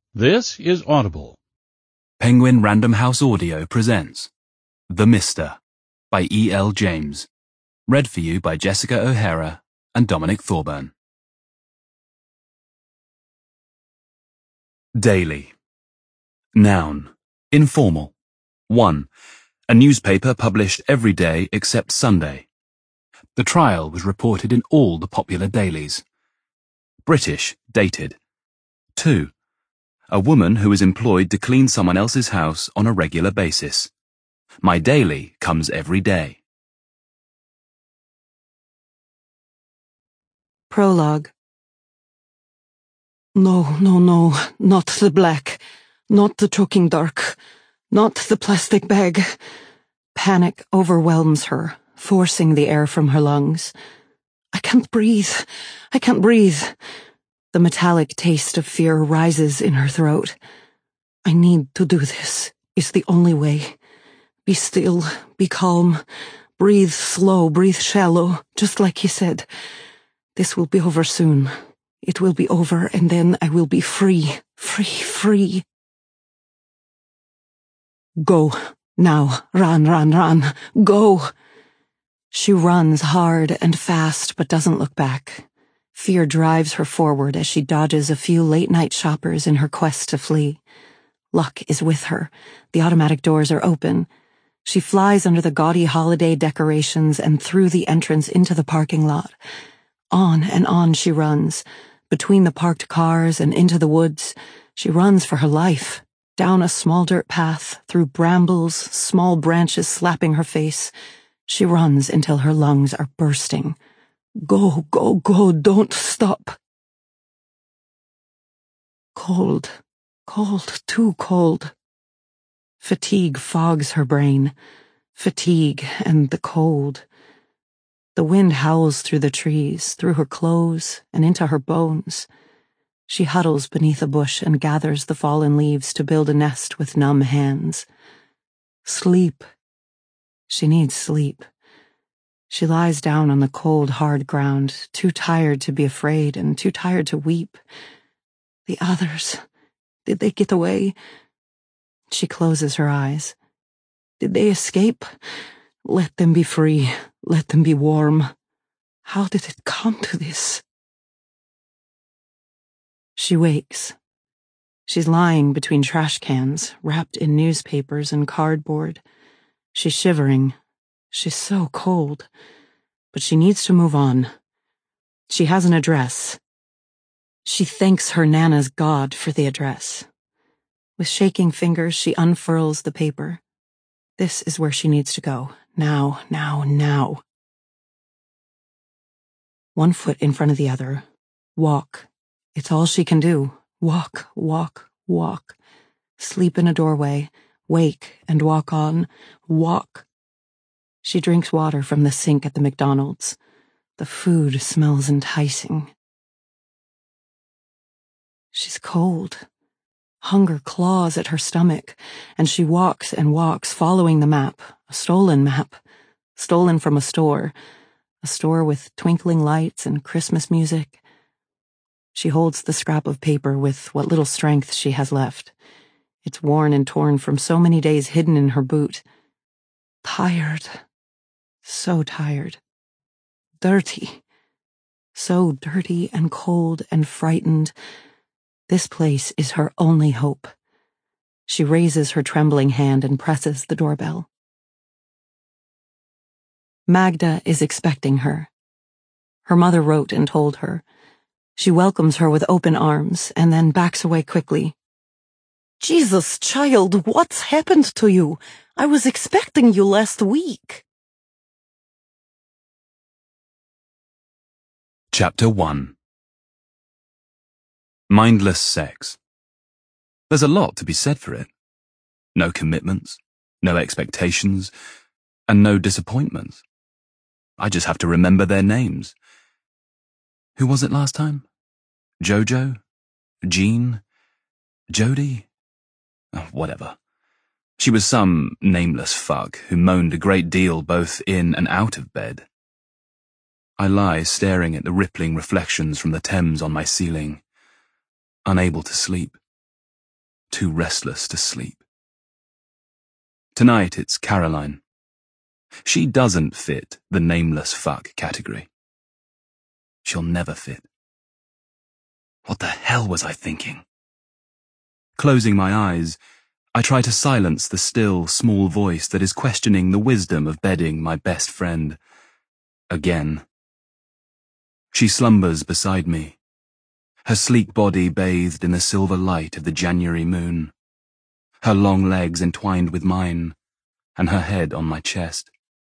This is Audible. Penguin Random House Audio presents The Mister by E.L. James. Read for you by Jessica O'Hara and Dominic Thorburn. Daily. Noun. Informal. 1. A newspaper published every day except Sunday. The trial was reported in all the popular dailies. British, dated. 2. A woman who is employed to clean someone else's house on a regular basis. My daily comes every day. Prologue. No, not the black, not the choking dark, not the plastic bag. Panic overwhelms her, forcing the air from her lungs. I can't breathe. The metallic taste of fear rises in her throat. I need to do this. It's the only way. Be still, be calm, breathe slow, breathe shallow, just like he said. This will be over soon. It will be over, and then I will be free. Go. Now. Run. Go. She runs hard and fast, but doesn't look back. Fear drives her forward as she dodges a few late-night shoppers in her quest to flee. Luck is with her. The automatic doors are open. She flies under the gaudy holiday decorations and through the entrance into the parking lot. On and on she runs, between the parked cars and into the woods. She runs for her life, down a small dirt path, through brambles, small branches slapping her face. She runs until her lungs are bursting. Go, don't stop. Cold, too cold. Fatigue fogs her brain. Fatigue and the cold. The wind howls through the trees, through her clothes, and into her bones. She huddles beneath a bush and gathers the fallen leaves to build a nest with numb hands. Sleep. She needs sleep. She lies down on the cold, hard ground, too tired to be afraid and too tired to weep. The others. Did they get away? She closes her eyes. Did they escape? Let them be free. Let them be warm. How did it come to this? She wakes. She's lying between trash cans, wrapped in newspapers and cardboard. She's shivering. She's so cold. But she needs to move on. She has an address. She thanks her Nana's God for the address. With shaking fingers, she unfurls the paper. This is where she needs to go. Now. One foot in front of the other. Walk. It's all she can do. Walk. Sleep in a doorway. Wake and walk on. Walk. She drinks water from the sink at the McDonald's. The food smells enticing. She's cold. Hunger claws at her stomach, and she walks and walks, following the map, a stolen map, stolen from a store with twinkling lights and Christmas music. She holds the scrap of paper with what little strength she has left. It's worn and torn from so many days hidden in her boot. Tired. So tired. Dirty. So dirty and cold and frightened. This place is her only hope. She raises her trembling hand and presses the doorbell. Magda is expecting her. Her mother wrote and told her. She welcomes her with open arms and then backs away quickly. Jesus, child, what's happened to you? I was expecting you last week. Chapter 1. Mindless sex. There's a lot to be said for it. No commitments, no expectations, and no disappointments. I just have to remember their names. Who was it last time? Jojo? Jean? Jody? Oh, whatever. She was some nameless fuck who moaned a great deal both in and out of bed. I lie staring at the rippling reflections from the Thames on my ceiling, unable to sleep. too restless to sleep. Tonight it's Caroline. She doesn't fit the nameless fuck category. She'll never fit. What the hell was I thinking? Closing my eyes, I try to silence the still, small voice that is questioning the wisdom of bedding my best friend. Again. She slumbers beside me, her sleek body bathed in the silver light of the January moon, her long legs entwined with mine, and her head on my chest.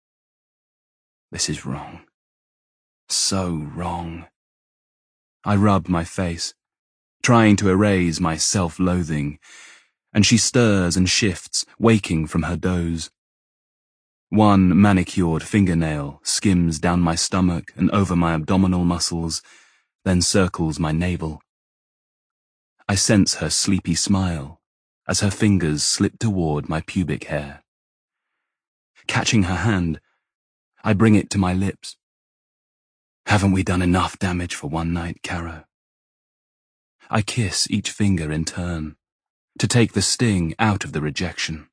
This is wrong. So wrong. I rub my face, trying to erase my self-loathing, and she stirs and shifts, waking from her doze. One manicured fingernail skims down my stomach and over my abdominal muscles, then circles my navel. I sense her sleepy smile as her fingers slip toward my pubic hair. Catching her hand, I bring it to my lips. Haven't we done enough damage for one night, Caro? I kiss each finger in turn, to take the sting out of the rejection.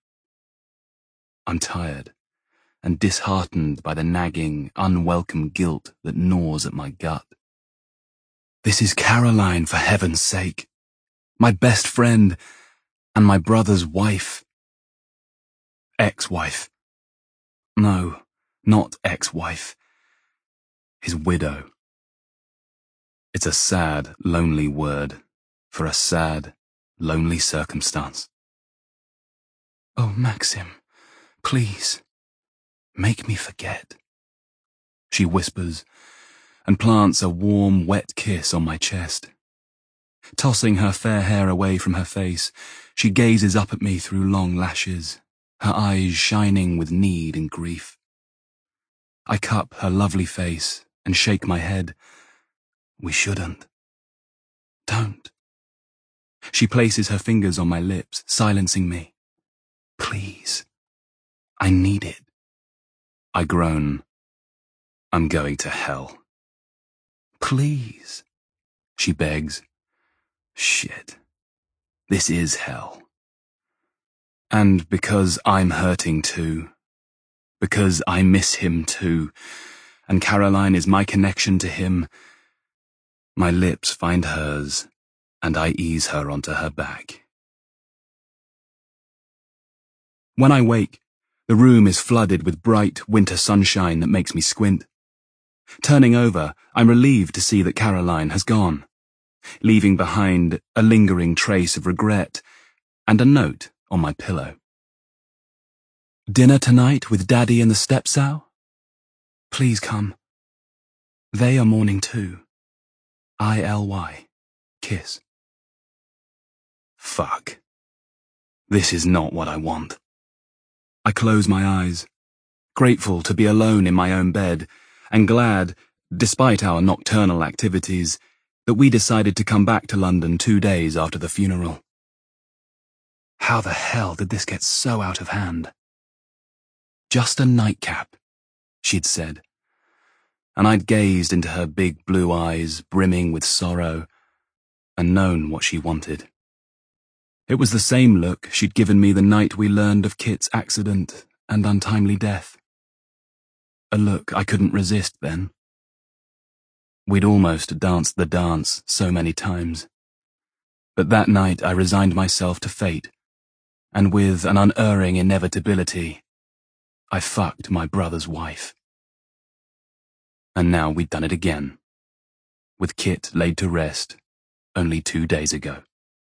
I'm tired and disheartened by the nagging, unwelcome guilt that gnaws at my gut. This is Caroline, for heaven's sake. My best friend and my brother's wife. Ex-wife. No, not ex-wife. His widow. It's a sad, lonely word for a sad, lonely circumstance. Oh, Maxim, please, make me forget. She whispers and plants a warm, wet kiss on my chest. Tossing her fair hair away from her face, she gazes up at me through long lashes, her eyes shining with need and grief. I cup her lovely face and shake my head. We shouldn't. Don't. She places her fingers on my lips, silencing me. Please. I need it. I groan. I'm going to hell. Please. She begs. Shit. This is hell. And because I'm hurting too, because I miss him too, and Caroline is my connection to him, my lips find hers, and I ease her onto her back. When I wake, the room is flooded with bright winter sunshine that makes me squint. Turning over, I'm relieved to see that Caroline has gone, leaving behind a lingering trace of regret and a note on my pillow. Dinner tonight with Daddy and the stepsow? Please come. They are mourning too. ILY. Kiss. Fuck. This is not what I want. I close my eyes, grateful to be alone in my own bed, and glad, despite our nocturnal activities, that we decided to come back to London 2 days after the funeral. How the hell did this get so out of hand? Just a nightcap, she'd said, and I'd gazed into her big blue eyes brimming with sorrow and known what she wanted. It was the same look she'd given me the night we learned of Kit's accident and untimely death. A look I couldn't resist then. We'd almost danced the dance so many times. But that night I resigned myself to fate, and with an unerring inevitability, I fucked my brother's wife. And now we'd done it again, with Kit laid to rest only 2 days ago.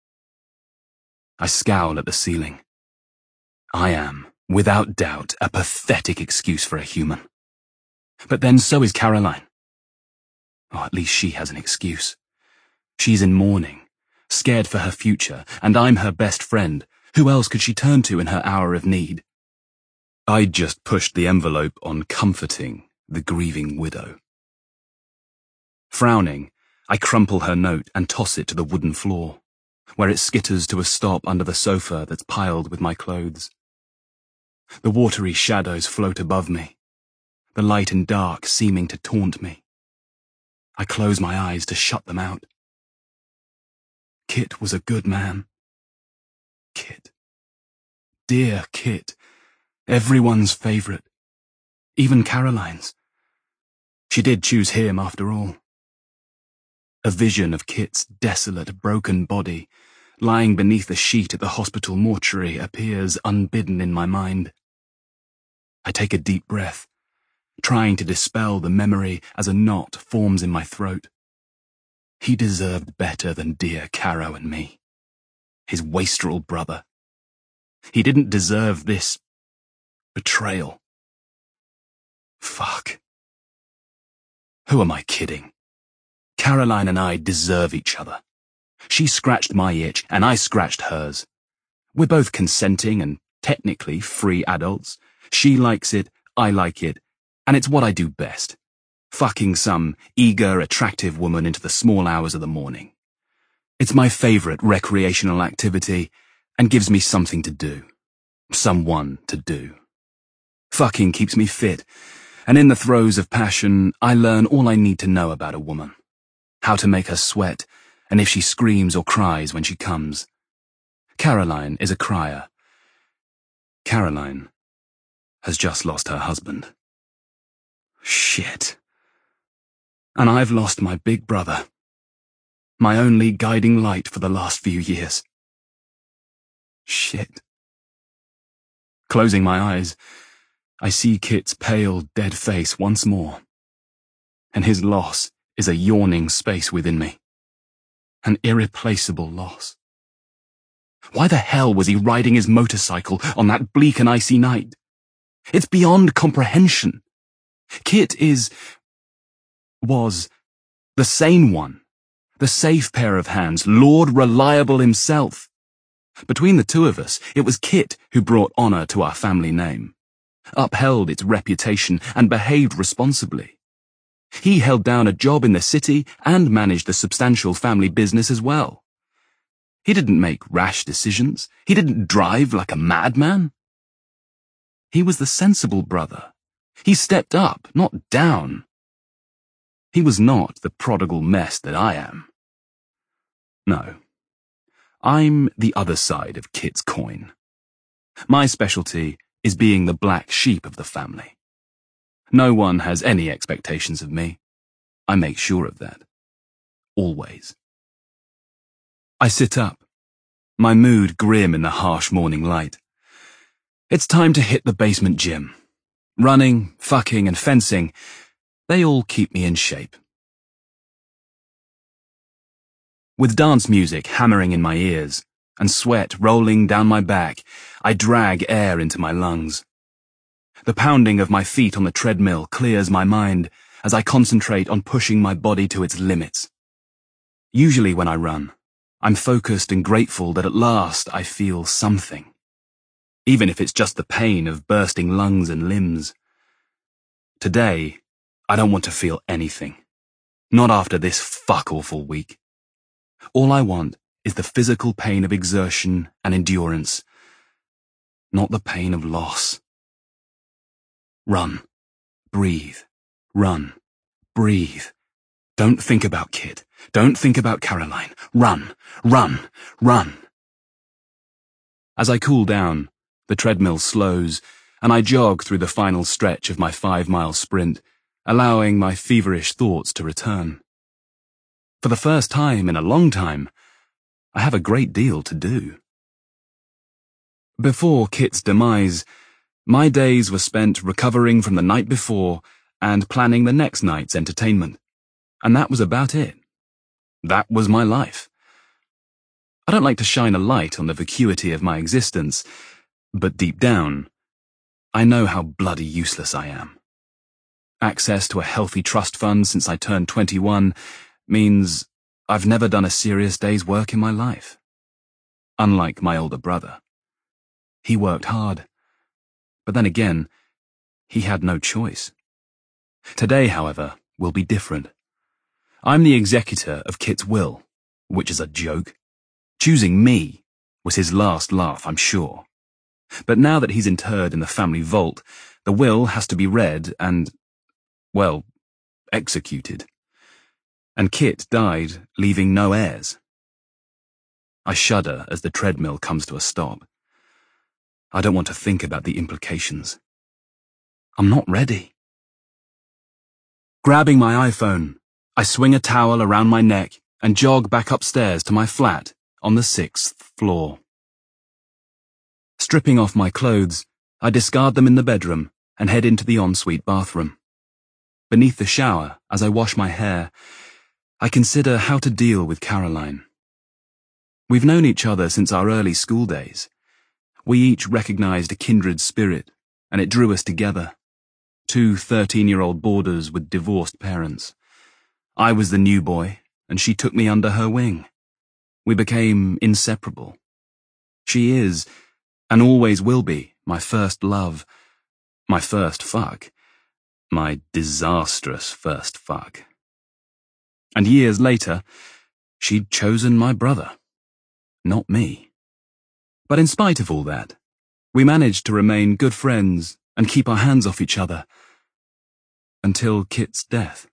I scowl at the ceiling. I am, without doubt, a pathetic excuse for a human. But then so is Caroline. Or at least she has an excuse. She's in mourning, scared for her future, and I'm her best friend. Who else could she turn to in her hour of need? I'd just pushed the envelope on comforting the grieving widow. Frowning, I crumple her note and toss it to the wooden floor, where it skitters to a stop under the sofa that's piled with my clothes. The watery shadows float above me, the light and dark seeming to taunt me. I close my eyes to shut them out. Kit was a good man. dear Kit. Everyone's favourite. Even Caroline's. She did choose him after all. A vision of Kit's desolate, broken body, lying beneath a sheet at the hospital mortuary, appears unbidden in my mind. I take a deep breath, trying to dispel the memory as a knot forms in my throat. He deserved better than dear Caro and me. His wastrel brother. He didn't deserve this betrayal. Fuck. Who am I kidding? Caroline and I deserve each other. She scratched my itch and I scratched hers. We're both consenting and technically free adults. She likes it, I like it, and it's what I do best. Fucking some eager, attractive woman into the small hours of the morning. It's my favourite recreational activity and gives me something to do. Someone to do. Fucking keeps me fit, and in the throes of passion, I learn all I need to know about a woman. How to make her sweat, and if she screams or cries when she comes. Caroline is a crier. Caroline has just lost her husband. Shit. And I've lost my big brother. My only guiding light for the last few years. Shit. Closing my eyes, I see Kit's pale, dead face once more. And his loss is a yawning space within me. An irreplaceable loss. Why the hell was he riding his motorcycle on that bleak and icy night? It's beyond comprehension. Kit was the sane one, the safe pair of hands, Lord Reliable himself. Between the two of us, it was Kit who brought honour to our family name, upheld its reputation and behaved responsibly. He held down a job in the city and managed a substantial family business as well. He didn't make rash decisions. He didn't drive like a madman. He was the sensible brother. He stepped up, not down. He was not the prodigal mess that I am. No. I'm the other side of Kit's coin. My specialty is being the black sheep of the family. No one has any expectations of me. I make sure of that. Always. I sit up, my mood grim in the harsh morning light. It's time to hit the basement gym. Running, fucking, and fencing, they all keep me in shape. With dance music hammering in my ears and sweat rolling down my back, I drag air into my lungs. The pounding of my feet on the treadmill clears my mind as I concentrate on pushing my body to its limits. Usually when I run, I'm focused and grateful that at last I feel something, even if it's just the pain of bursting lungs and limbs. Today, I don't want to feel anything. Not after this fuck-awful week. All I want is the physical pain of exertion and endurance, not the pain of loss. Run. Breathe. Run. Breathe. Don't think about Kit. Don't think about Caroline. Run. Run. Run. As I cool down, the treadmill slows, and I jog through the final stretch of my 5-mile sprint, allowing my feverish thoughts to return. For the first time in a long time, I have a great deal to do. Before Kit's demise, my days were spent recovering from the night before and planning the next night's entertainment. And that was about it. That was my life. I don't like to shine a light on the vacuity of my existence, but deep down, I know how bloody useless I am. Access to a healthy trust fund since I turned 21 means I've never done a serious day's work in my life. Unlike my older brother. He worked hard. But then again, he had no choice. Today, however, will be different. I'm the executor of Kit's will, which is a joke. Choosing me was his last laugh, I'm sure. But now that he's interred in the family vault, the will has to be read and, well, executed. And Kit died, leaving no heirs. I shudder as the treadmill comes to a stop. I don't want to think about the implications. I'm not ready. Grabbing my iPhone, I swing a towel around my neck and jog back upstairs to my flat on the 6th floor. Stripping off my clothes, I discard them in the bedroom and head into the ensuite bathroom. Beneath the shower, as I wash my hair, I consider how to deal with Caroline. We've known each other since our early school days. We each recognized a kindred spirit, and it drew us together. Two 13-year-old boarders with divorced parents. I was the new boy, and she took me under her wing. We became inseparable. She is, and always will be, my first love, my first fuck, my disastrous first fuck. And years later, she'd chosen my brother, not me. But in spite of all that, we managed to remain good friends and keep our hands off each other. Until Kit's death.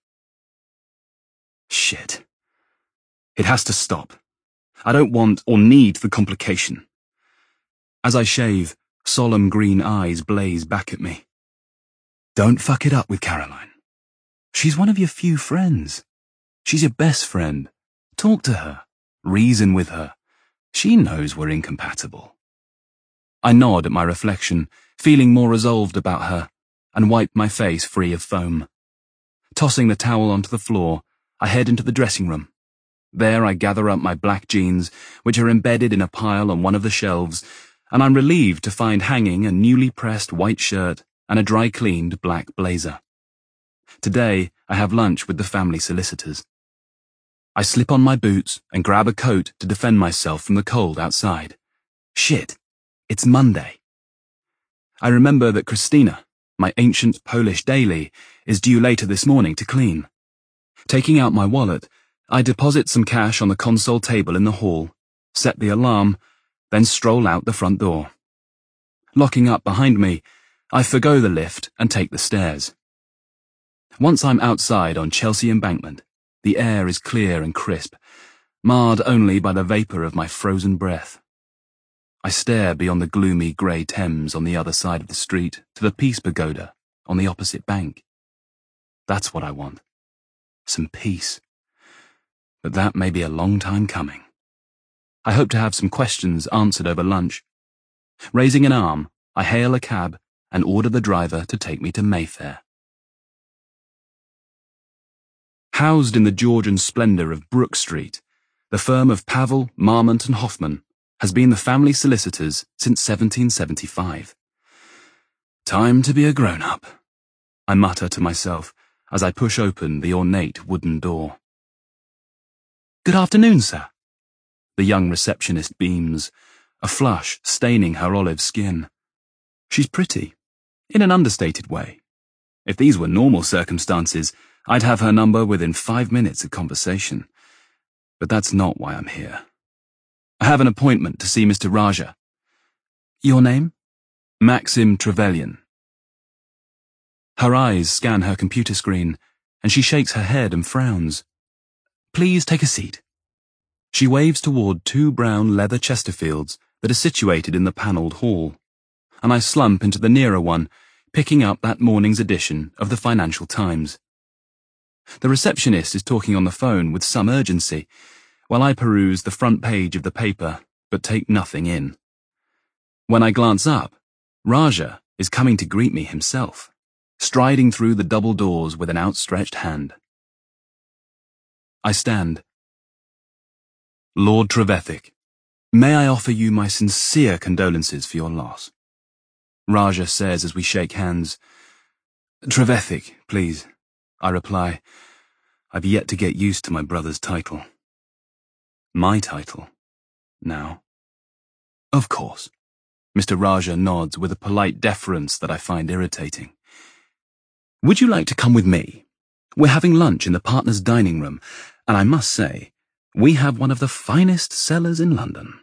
Shit. It has to stop. I don't want or need the complication. As I shave, solemn green eyes blaze back at me. Don't fuck it up with Caroline. She's one of your few friends. She's your best friend. Talk to her. Reason with her. She knows we're incompatible. I nod at my reflection, feeling more resolved about her, and wipe my face free of foam. Tossing the towel onto the floor, I head into the dressing room. There I gather up my black jeans, which are embedded in a pile on one of the shelves, and I'm relieved to find hanging a newly pressed white shirt and a dry-cleaned black blazer. Today, I have lunch with the family solicitors. I slip on my boots and grab a coat to defend myself from the cold outside. Shit, it's Monday. I remember that Christina, my ancient Polish daily, is due later this morning to clean. Taking out my wallet, I deposit some cash on the console table in the hall, set the alarm, then stroll out the front door. Locking up behind me, I forgo the lift and take the stairs. Once I'm outside on Chelsea Embankment, the air is clear and crisp, marred only by the vapour of my frozen breath. I stare beyond the gloomy grey Thames on the other side of the street to the Peace Pagoda on the opposite bank. That's what I want. Some peace. But that may be a long time coming. I hope to have some questions answered over lunch. Raising an arm, I hail a cab and order the driver to take me to Mayfair. Housed in the Georgian splendour of Brook Street, the firm of Pavel, Marmont and Hoffman has been the family solicitors since 1775. Time to be a grown-up, I mutter to myself as I push open the ornate wooden door. Good afternoon, sir. The young receptionist beams, a flush staining her olive skin. She's pretty, in an understated way. If these were normal circumstances, I'd have her number within 5 minutes of conversation. But that's not why I'm here. I have an appointment to see Mr. Raja. Your name? Maxim Trevelyan. Her eyes scan her computer screen, and she shakes her head and frowns. Please take a seat. She waves toward 2 brown leather Chesterfields that are situated in the panelled hall, and I slump into the nearer one, picking up that morning's edition of the Financial Times. The receptionist is talking on the phone with some urgency, while I peruse the front page of the paper, but take nothing in. When I glance up, Raja is coming to greet me himself, striding through the double doors with an outstretched hand. I stand. Lord Trevethik, may I offer you my sincere condolences for your loss. Raja says as we shake hands. Trevethik, please, I reply. I've yet to get used to my brother's title. My title, now. Of course. Mr. Raja nods with a polite deference that I find irritating. Would you like to come with me? We're having lunch in the partners' dining room, and I must say, we have one of the finest cellars in London.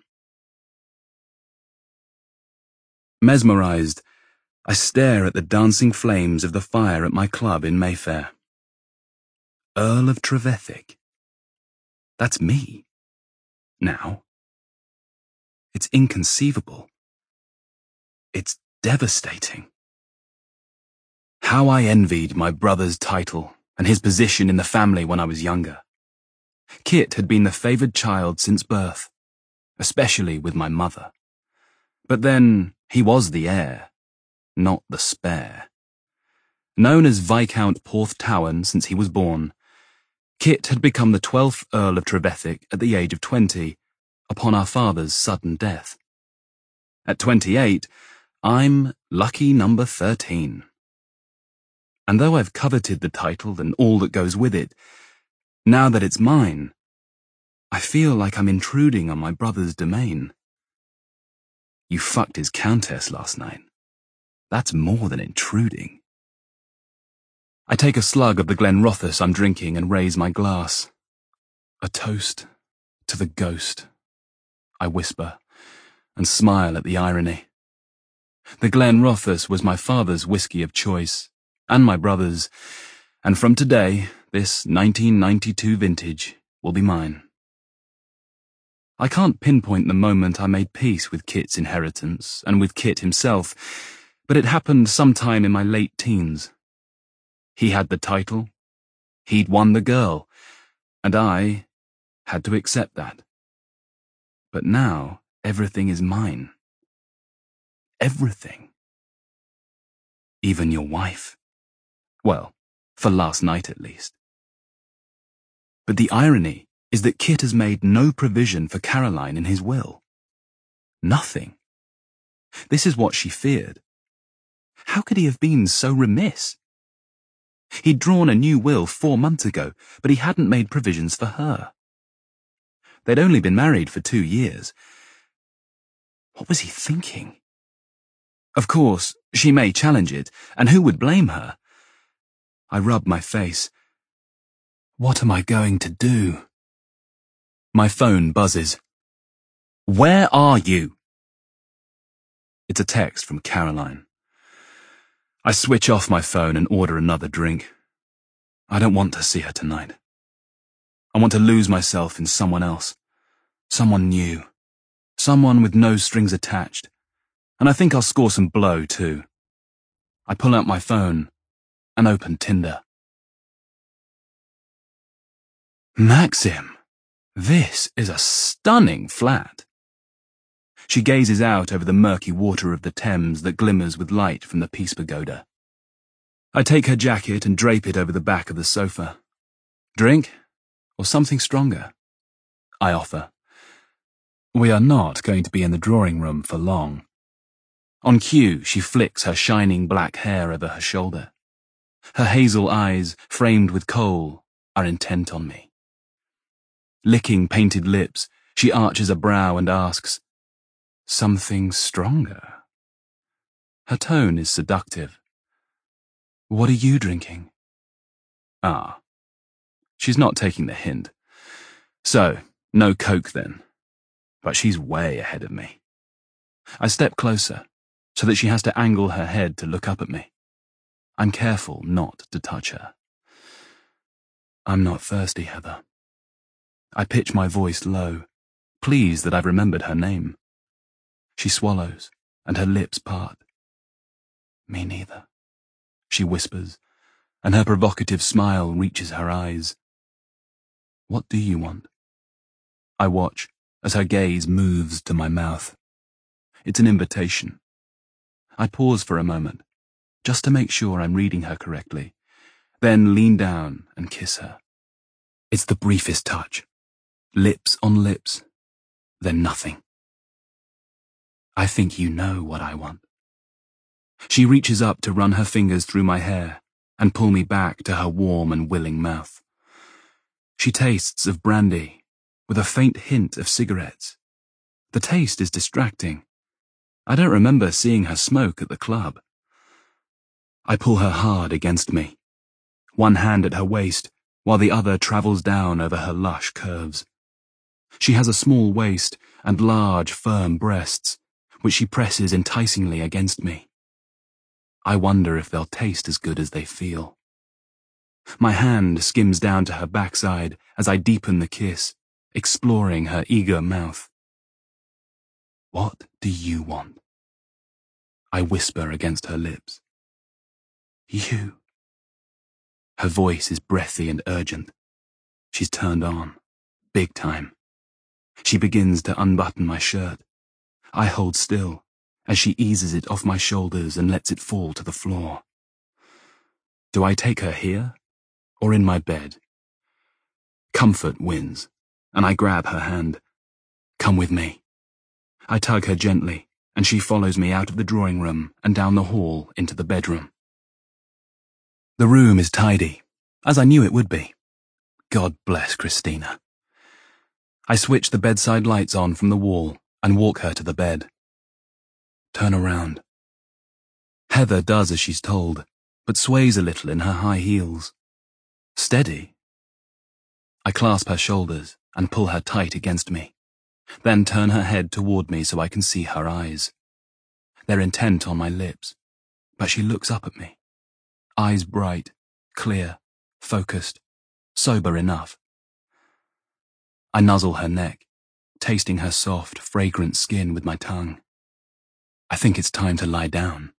Mesmerized, I stare at the dancing flames of the fire at my club in Mayfair. Earl of Trevethik. That's me. Now. It's inconceivable. It's devastating. How I envied my brother's title and his position in the family when I was younger. Kit had been the favoured child since birth, especially with my mother. But then he was the heir, not the spare. Known as Viscount Porthtowan since he was born, Kit had become the 12th Earl of Trevithick at the age of 20, upon our father's sudden death. At 28, I'm lucky number 13. And though I've coveted the title and all that goes with it, now that it's mine, I feel like I'm intruding on my brother's domain. You fucked his countess last night. That's more than intruding. I take a slug of the Glenrothes I'm drinking and raise my glass. A toast to the ghost, I whisper, and smile at the irony. The Glenrothes was my father's whiskey of choice, and my brother's, and from today, this 1992 vintage will be mine. I can't pinpoint the moment I made peace with Kit's inheritance and with Kit himself, but it happened sometime in my late teens. He had the title, he'd won the girl, and I had to accept that. But now everything is mine. Everything. Even your wife. Well, for last night at least. But the irony is that Kit has made no provision for Caroline in his will. Nothing. This is what she feared. How could he have been so remiss? He'd drawn a new will 4 months ago, but he hadn't made provisions for her. They'd only been married for 2 years. What was he thinking? Of course, she may challenge it, and who would blame her? I rub my face. What am I going to do? My phone buzzes. Where are you? It's a text from Caroline. I switch off my phone and order another drink. I don't want to see her tonight. I want to lose myself in someone else. Someone new. Someone with no strings attached. And I think I'll score some blow, too. I pull out my phone and open Tinder. Maxim, this is a stunning flat. She gazes out over the murky water of the Thames that glimmers with light from the Peace Pagoda. I take her jacket and drape it over the back of the sofa. Drink? Or something stronger? I offer. We are not going to be in the drawing room for long. On cue, she flicks her shining black hair over her shoulder. Her hazel eyes, framed with kohl, are intent on me. Licking painted lips, she arches a brow and asks, Something stronger? Her tone is seductive. What are you drinking? Ah. She's not taking the hint. So, no Coke then. But she's way ahead of me. I step closer, so that she has to angle her head to look up at me. I'm careful not to touch her. I'm not thirsty, Heather. I pitch my voice low, pleased that I've remembered her name. She swallows, and her lips part. Me neither, she whispers, and her provocative smile reaches her eyes. What do you want? I watch as her gaze moves to my mouth. It's an invitation. I pause for a moment, just to make sure I'm reading her correctly, then lean down and kiss her. It's the briefest touch. Lips on lips, then nothing. I think you know what I want. She reaches up to run her fingers through my hair and pull me back to her warm and willing mouth. She tastes of brandy, with a faint hint of cigarettes. The taste is distracting. I don't remember seeing her smoke at the club. I pull her hard against me, one hand at her waist, while the other travels down over her lush curves. She has a small waist and large, firm breasts, which she presses enticingly against me. I wonder if they'll taste as good as they feel. My hand skims down to her backside as I deepen the kiss, exploring her eager mouth. What do you want? I whisper against her lips. You. Her voice is breathy and urgent. She's turned on. Big time. She begins to unbutton my shirt. I hold still as she eases it off my shoulders and lets it fall to the floor. Do I take her here or in my bed? Comfort wins, and I grab her hand. Come with me. I tug her gently, and she follows me out of the drawing room and down the hall into the bedroom. The room is tidy, as I knew it would be. God bless Christina. I switch the bedside lights on from the wall and walk her to the bed. Turn around. Heather does as she's told, but sways a little in her high heels. Steady. I clasp her shoulders and pull her tight against me, then turn her head toward me so I can see her eyes. They're intent on my lips, but she looks up at me. Eyes bright, clear, focused, sober enough. I nuzzle her neck, tasting her soft, fragrant skin with my tongue. I think it's time to lie down.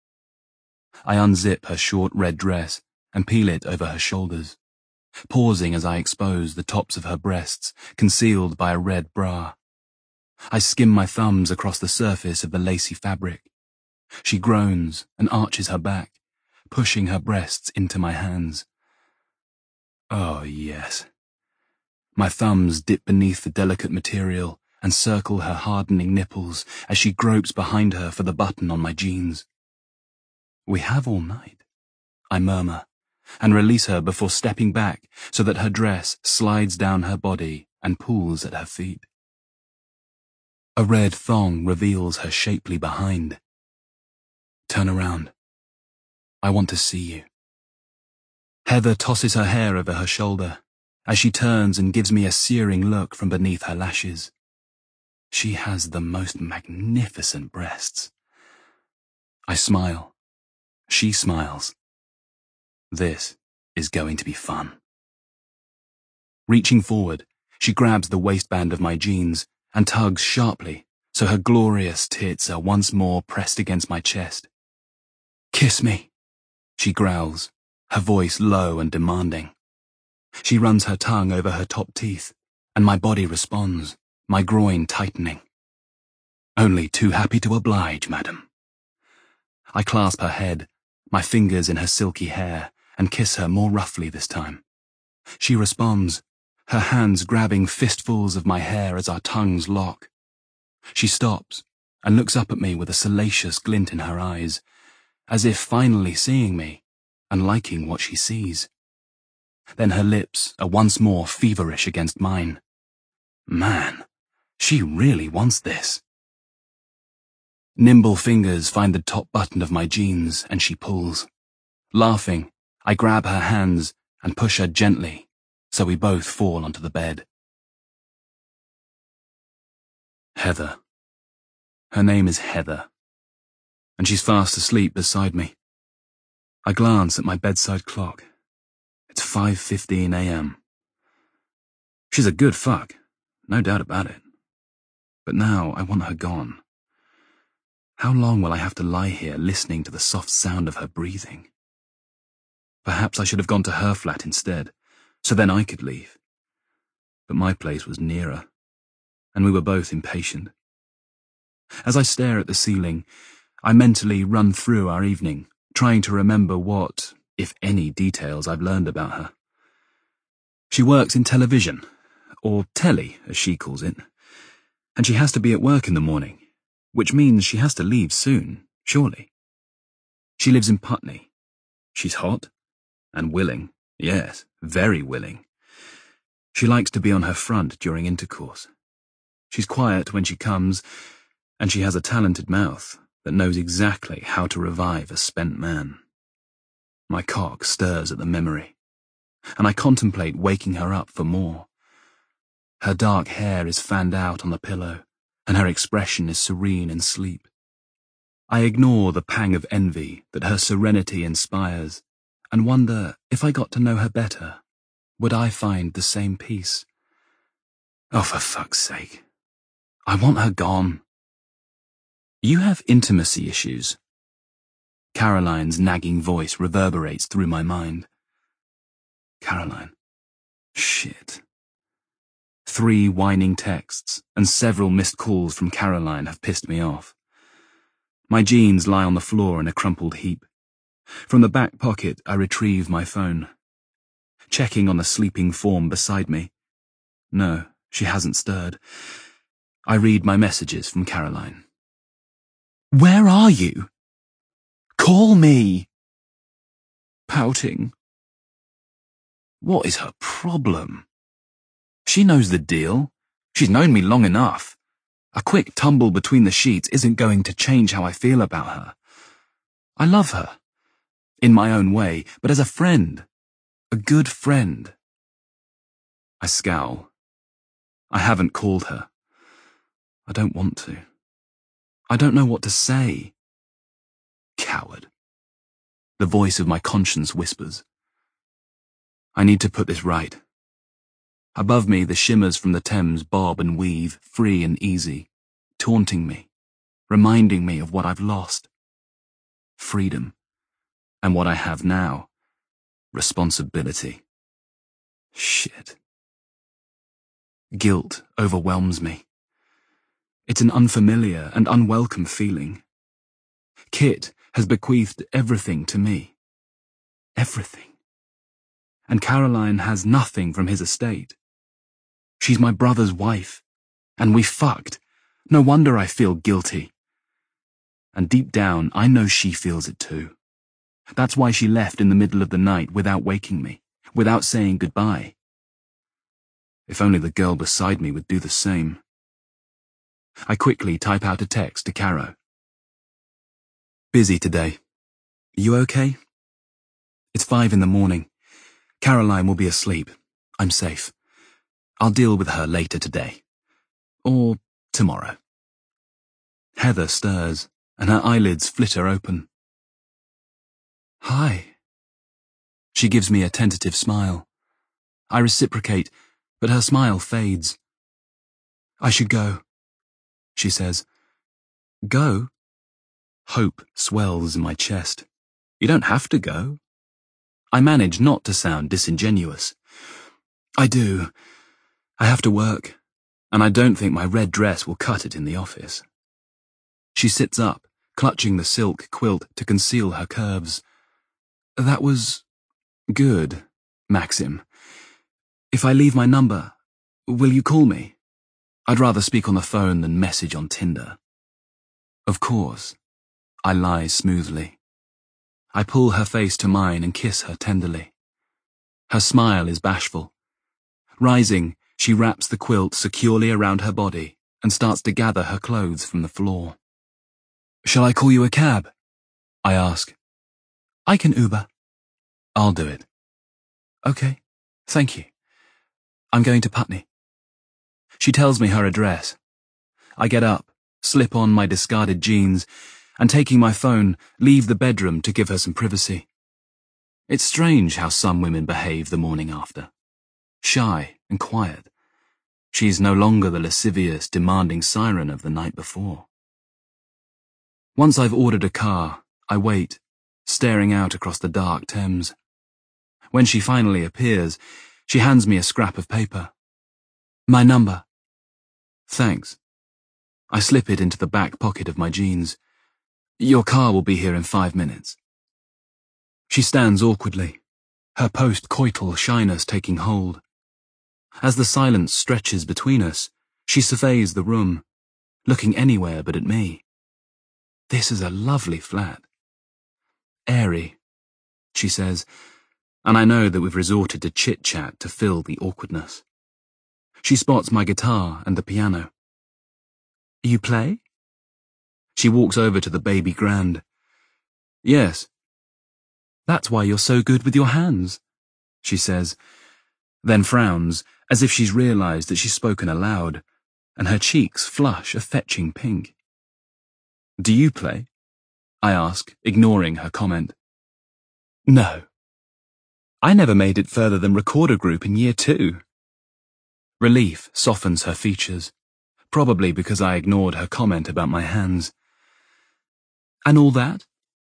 I unzip her short red dress and peel it over her shoulders, pausing as I expose the tops of her breasts, concealed by a red bra. I skim my thumbs across the surface of the lacy fabric. She groans and arches her back, pushing her breasts into my hands. Oh, yes. My thumbs dip beneath the delicate material and circle her hardening nipples as she gropes behind her for the button on my jeans. We have all night, I murmur, and release her before stepping back so that her dress slides down her body and pools at her feet. A red thong reveals her shapely behind. Turn around. I want to see you. Heather tosses her hair over her shoulder as she turns and gives me a searing look from beneath her lashes. She has the most magnificent breasts. I smile. She smiles. This is going to be fun. Reaching forward, she grabs the waistband of my jeans and tugs sharply so her glorious tits are once more pressed against my chest. Kiss me, she growls, her voice low and demanding. She runs her tongue over her top teeth, and my body responds, my groin tightening. Only too happy to oblige, madam. I clasp her head, my fingers in her silky hair, and kiss her more roughly this time. She responds, her hands grabbing fistfuls of my hair as our tongues lock. She stops and looks up at me with a salacious glint in her eyes, as if finally seeing me and liking what she sees. Then her lips are once more feverish against mine. Man, she really wants this. Nimble fingers find the top button of my jeans and she pulls. Laughing, I grab her hands and push her gently so we both fall onto the bed. Heather. Her name is Heather, and she's fast asleep beside me. I glance at my bedside clock. It's 5:15 a.m. She's a good fuck, no doubt about it. But now I want her gone. How long will I have to lie here listening to the soft sound of her breathing? Perhaps I should have gone to her flat instead, so then I could leave. But my place was nearer, and we were both impatient. As I stare at the ceiling, I mentally run through our evening, trying to remember what, if any, details I've learned about her. She works in television, or telly, as she calls it, and she has to be at work in the morning, which means she has to leave soon, surely. She lives in Putney. She's hot and willing, yes, very willing. She likes to be on her front during intercourse. She's quiet when she comes, and she has a talented mouth that knows exactly how to revive a spent man. My cock stirs at the memory, and I contemplate waking her up for more. Her dark hair is fanned out on the pillow, and her expression is serene in sleep. I ignore the pang of envy that her serenity inspires, and wonder if I got to know her better, would I find the same peace? Oh, for fuck's sake. I want her gone. You have intimacy issues, Caroline's nagging voice reverberates through my mind. Caroline. Shit. 3 whining texts and several missed calls from Caroline have pissed me off. My jeans lie on the floor in a crumpled heap. From the back pocket, I retrieve my phone. Checking on the sleeping form beside me. No, she hasn't stirred. I read my messages from Caroline. Where are you? Call me. Pouting. What is her problem? She knows the deal. She's known me long enough. A quick tumble between the sheets isn't going to change how I feel about her. I love her. In my own way, but as a friend. A good friend. I scowl. I haven't called her. I don't want to. I don't know what to say. Coward. The voice of my conscience whispers. I need to put this right. Above me, the shimmers from the Thames bob and weave, free and easy, taunting me, reminding me of what I've lost. Freedom. And what I have now. Responsibility. Shit. Guilt overwhelms me. It's an unfamiliar and unwelcome feeling. Kit has bequeathed everything to me. Everything. And Caroline has nothing from his estate. She's my brother's wife, and we fucked. No wonder I feel guilty. And deep down, I know she feels it too. That's why she left in the middle of the night without waking me, without saying goodbye. If only the girl beside me would do the same. I quickly type out a text to Caro. Busy today. You okay? It's 5 in the morning. Caroline will be asleep. I'm safe. I'll deal with her later today. Or tomorrow. Heather stirs, and her eyelids flitter open. Hi. She gives me a tentative smile. I reciprocate, but her smile fades. I should go, she says. Go? Hope swells in my chest. You don't have to go. I manage not to sound disingenuous. I do. I have to work, and I don't think my red dress will cut it in the office. She sits up, clutching the silk quilt to conceal her curves. That was good, Maxim. If I leave my number, will you call me? I'd rather speak on the phone than message on Tinder. Of course. I lie smoothly. I pull her face to mine and kiss her tenderly. Her smile is bashful. Rising, she wraps the quilt securely around her body and starts to gather her clothes from the floor. Shall I call you a cab? I ask. I can Uber. I'll do it. Okay, thank you. I'm going to Putney. She tells me her address. I get up, slip on my discarded jeans, and taking my phone, leave the bedroom to give her some privacy. It's strange how some women behave the morning after. Shy and quiet. She's no longer the lascivious, demanding siren of the night before. Once I've ordered a car, I wait, staring out across the dark Thames. When she finally appears, she hands me a scrap of paper. My number. Thanks. I slip it into the back pocket of my jeans. Your car will be here in 5 minutes. She stands awkwardly, her post-coital shyness taking hold. As the silence stretches between us, she surveys the room, looking anywhere but at me. This is a lovely flat. Airy, she says, and I know that we've resorted to chit-chat to fill the awkwardness. She spots my guitar and the piano. You play? She walks over to the baby grand. Yes. That's why you're so good with your hands, she says, then frowns, as if she's realized that she's spoken aloud, and her cheeks flush a fetching pink. Do you play? I ask, ignoring her comment. No. I never made it further than recorder group in year 2. Relief softens her features, probably because I ignored her comment about my hands. And all that?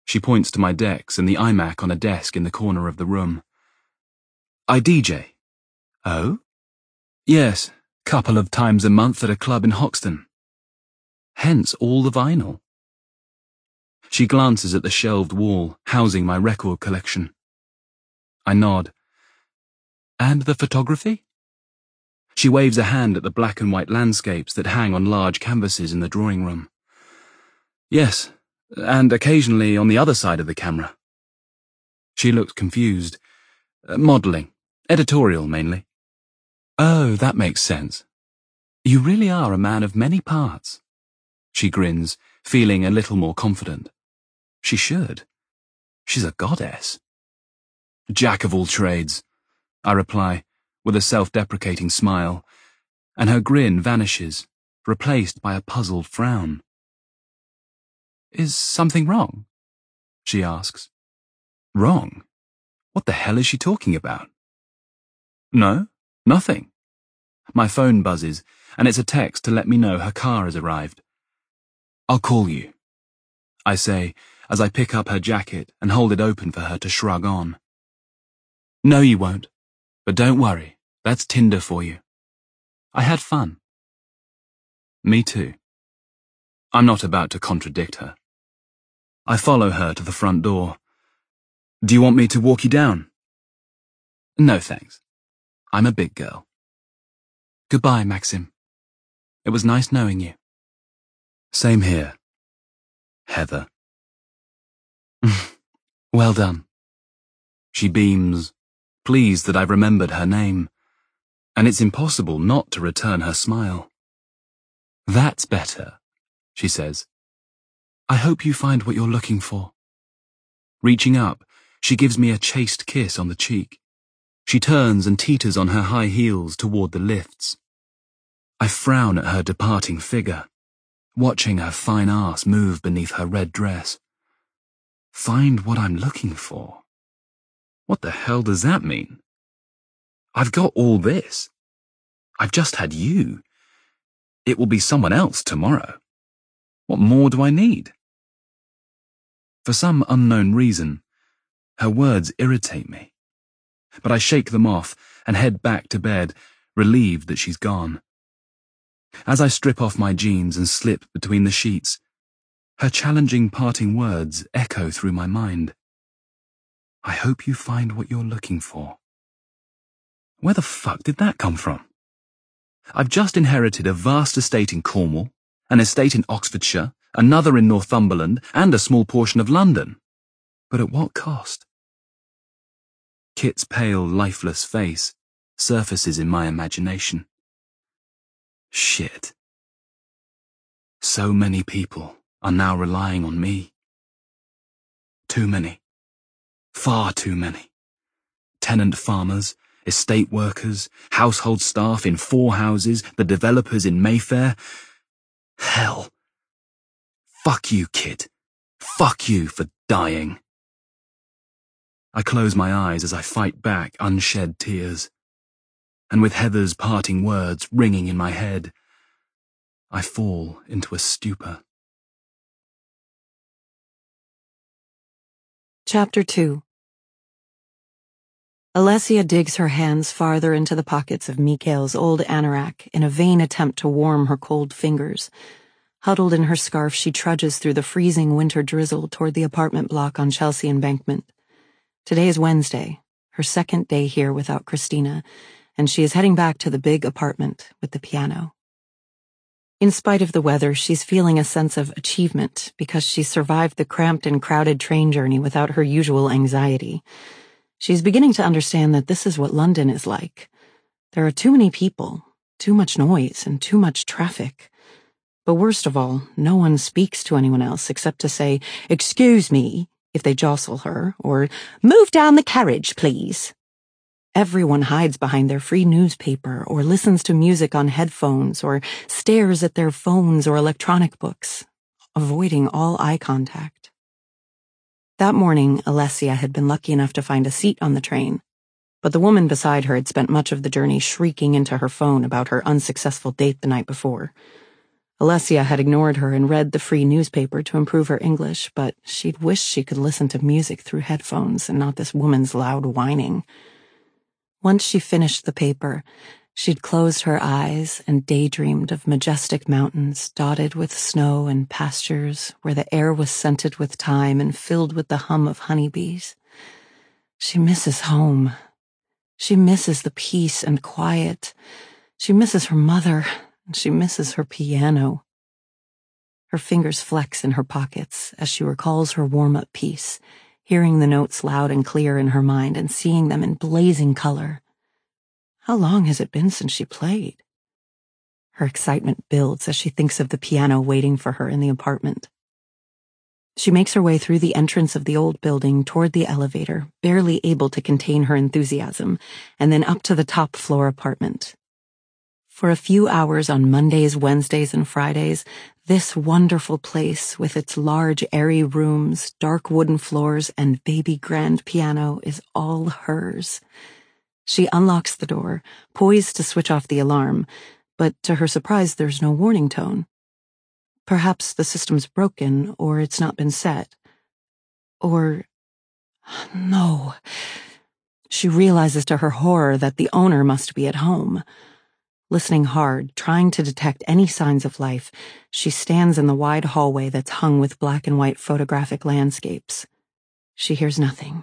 She points to my decks and the iMac on a desk in the corner of the room. I DJ. Oh? Yes, couple of times a month at a club in Hoxton. Hence all the vinyl. She glances at the shelved wall, housing my record collection. I nod. And the photography? She waves a hand at the black and white landscapes that hang on large canvases in the drawing room. Yes, and occasionally on the other side of the camera. She looks confused. Modelling. Editorial, mainly. Oh, that makes sense. You really are a man of many parts. She grins, feeling a little more confident. She should. She's a goddess. Jack of all trades, I reply, with a self-deprecating smile, and her grin vanishes, replaced by a puzzled frown. Is something wrong? She asks. Wrong? What the hell is she talking about? No, nothing. My phone buzzes, and it's a text to let me know her car has arrived. I'll call you, I say, as I pick up her jacket and hold it open for her to shrug on. No, you won't. But don't worry, that's Tinder for you. I had fun. Me too. I'm not about to contradict her. I follow her to the front door. Do you want me to walk you down? No, thanks. I'm a big girl. Goodbye, Maxim. It was nice knowing you. Same here. Heather. Well done. She beams, pleased that I've remembered her name, and it's impossible not to return her smile. That's better, she says. I hope you find what you're looking for. Reaching up, she gives me a chaste kiss on the cheek. She turns and teeters on her high heels toward the lifts. I frown at her departing figure, watching her fine arse move beneath her red dress. Find what I'm looking for? What the hell does that mean? I've got all this. I've just had you. It will be someone else tomorrow. What more do I need? For some unknown reason, her words irritate me. But I shake them off and head back to bed, relieved that she's gone. As I strip off my jeans and slip between the sheets, her challenging parting words echo through my mind. I hope you find what you're looking for. Where the fuck did that come from? I've just inherited a vast estate in Cornwall, an estate in Oxfordshire, another in Northumberland, and a small portion of London. But at what cost? Kit's pale, lifeless face surfaces in my imagination. Shit. So many people are now relying on me. Too many. Far too many. Tenant farmers, estate workers, household staff in 4 houses, the developers in Mayfair. Hell. Fuck you, Kit. Fuck you for dying. I close my eyes as I fight back unshed tears, and with Heather's parting words ringing in my head, I fall into a stupor. Chapter 2. Alessia digs her hands farther into the pockets of Mikhail's old anorak in a vain attempt to warm her cold fingers. Huddled in her scarf, she trudges through the freezing winter drizzle toward the apartment block on Chelsea Embankment. Today is Wednesday, her second day here without Christina, and she is heading back to the big apartment with the piano. In spite of the weather, she's feeling a sense of achievement because she survived the cramped and crowded train journey without her usual anxiety. She's beginning to understand that this is what London is like. There are too many people, too much noise, and too much traffic. But worst of all, no one speaks to anyone else except to say, "Excuse me," if they jostle her, or "Move down the carriage, please." Everyone hides behind their free newspaper, or listens to music on headphones, or stares at their phones or electronic books, avoiding all eye contact. That morning, Alessia had been lucky enough to find a seat on the train, but the woman beside her had spent much of the journey shrieking into her phone about her unsuccessful date the night before. Alessia had ignored her and read the free newspaper to improve her English, but she'd wished she could listen to music through headphones and not this woman's loud whining. Once she finished the paper, she'd closed her eyes and daydreamed of majestic mountains dotted with snow and pastures where the air was scented with thyme and filled with the hum of honeybees. She misses home. She misses the peace and quiet. She misses her mother, and she misses her piano. Her fingers flex in her pockets as she recalls her warm-up piece, hearing the notes loud and clear in her mind and seeing them in blazing color. How long has it been since she played? Her excitement builds as she thinks of the piano waiting for her in the apartment. She makes her way through the entrance of the old building toward the elevator, barely able to contain her enthusiasm, and then up to the top floor apartment. For a few hours on Mondays, Wednesdays, and Fridays, this wonderful place with its large, airy rooms, dark wooden floors, and baby grand piano is all hers. She unlocks the door, poised to switch off the alarm, but to her surprise, there's no warning tone. Perhaps the system's broken, or it's not been set. Or... no. She realizes to her horror that the owner must be at home. Listening hard, trying to detect any signs of life, she stands in the wide hallway that's hung with black and white photographic landscapes. She hears nothing.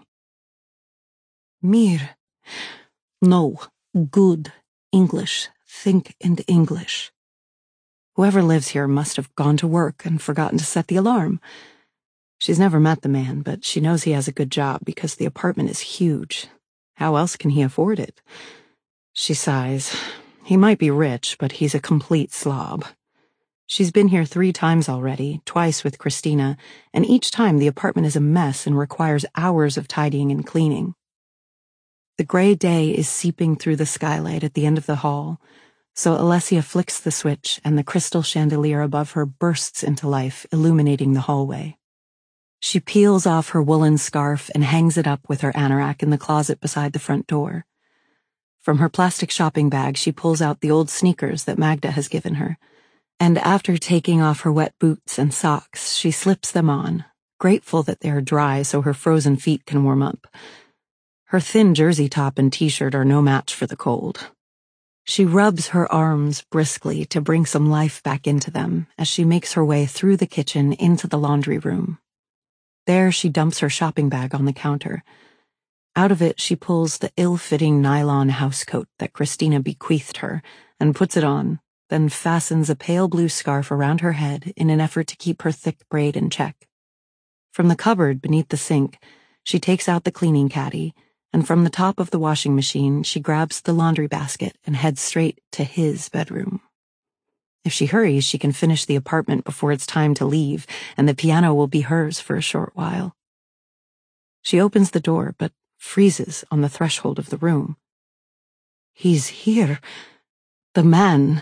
Mir. No. Good. English. Think in English. Whoever lives here must have gone to work and forgotten to set the alarm. She's never met the man, but she knows he has a good job because the apartment is huge. How else can he afford it? She sighs. He might be rich, but he's a complete slob. She's been here 3 times already, twice with Christina, and each time the apartment is a mess and requires hours of tidying and cleaning. The gray day is seeping through the skylight at the end of the hall, so Alessia flicks the switch and the crystal chandelier above her bursts into life, illuminating the hallway. She peels off her woolen scarf and hangs it up with her anorak in the closet beside the front door. From her plastic shopping bag, she pulls out the old sneakers that Magda has given her, and after taking off her wet boots and socks, she slips them on, grateful that they are dry so her frozen feet can warm up. Her thin jersey top and t-shirt are no match for the cold. She rubs her arms briskly to bring some life back into them as she makes her way through the kitchen into the laundry room. There she dumps her shopping bag on the counter. Out of it she pulls the ill-fitting nylon housecoat that Christina bequeathed her and puts it on, then fastens a pale blue scarf around her head in an effort to keep her thick braid in check. From the cupboard beneath the sink, she takes out the cleaning caddy, and from the top of the washing machine she grabs the laundry basket and heads straight to his bedroom. If she hurries, she can finish the apartment before it's time to leave, and the piano will be hers for a short while. She opens the door, but freezes on the threshold of the room. He's here. The man.